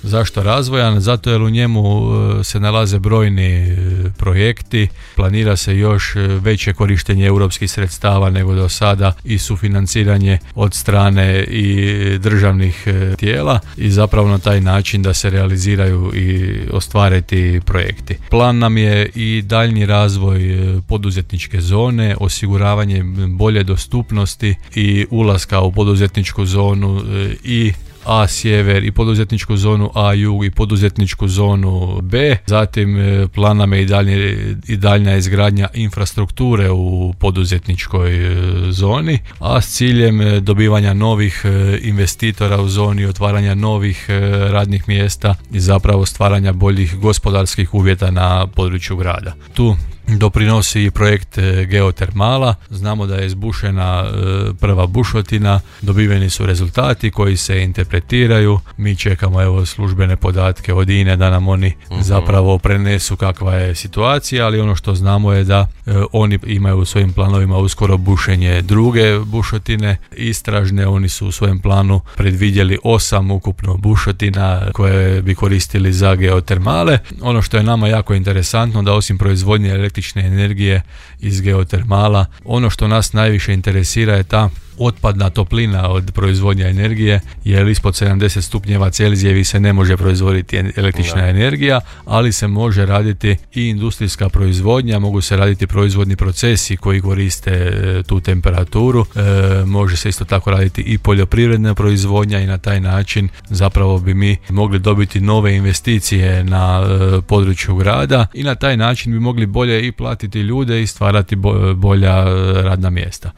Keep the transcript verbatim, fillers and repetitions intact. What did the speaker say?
Zašto razvojan? Zato jer u njemu se nalaze brojni projekti, planira se još veće korištenje europskih sredstava nego do sada i sufinanciranje od strane i državnih tijela i zapravo na taj način da se realiziraju i ostvare ti projekti. Plan nam je i daljnji razvoj poduzetničke zone, osiguravanje bolje dostupnosti i ulaska u poduzetničku zonu i A sjever i poduzetničku zonu A jug i poduzetničku zonu B. Zatim plan nam je i, daljnje, i daljnja izgradnja infrastrukture u poduzetničkoj zoni, a s ciljem dobivanja novih investitora u zoni, otvaranja novih radnih mjesta i zapravo stvaranja boljih gospodarskih uvjeta na području grada. Tu doprinosi i projekt geotermala. Znamo da je izbušena prva bušotina, dobiveni su rezultati koji se interpretiraju. Mi čekamo evo službene podatke od I N E da nam oni uh-huh. zapravo prenesu kakva je situacija, ali ono što znamo je da e, oni imaju u svojim planovima uskoro bušenje druge bušotine istražne. Oni su u svojem planu predvidjeli osam ukupno bušotina koje bi koristili za geotermale. Ono što je nama jako interesantno da osim proizvodnje električne energije iz geotermala, ono što nas najviše interesira je ta otpadna toplina od proizvodnje energije, jer ispod sedamdeset stupnjeva Celzijevi se ne može proizvoditi električna da. energija, ali se može raditi i industrijska proizvodnja, mogu se raditi proizvodni procesi koji koriste tu temperaturu, e, može se isto tako raditi i poljoprivredna proizvodnja i na taj način zapravo bi mi mogli dobiti nove investicije na e, području grada i na taj način bi mogli bolje i platiti ljude i stvarati bo, bolja radna mjesta.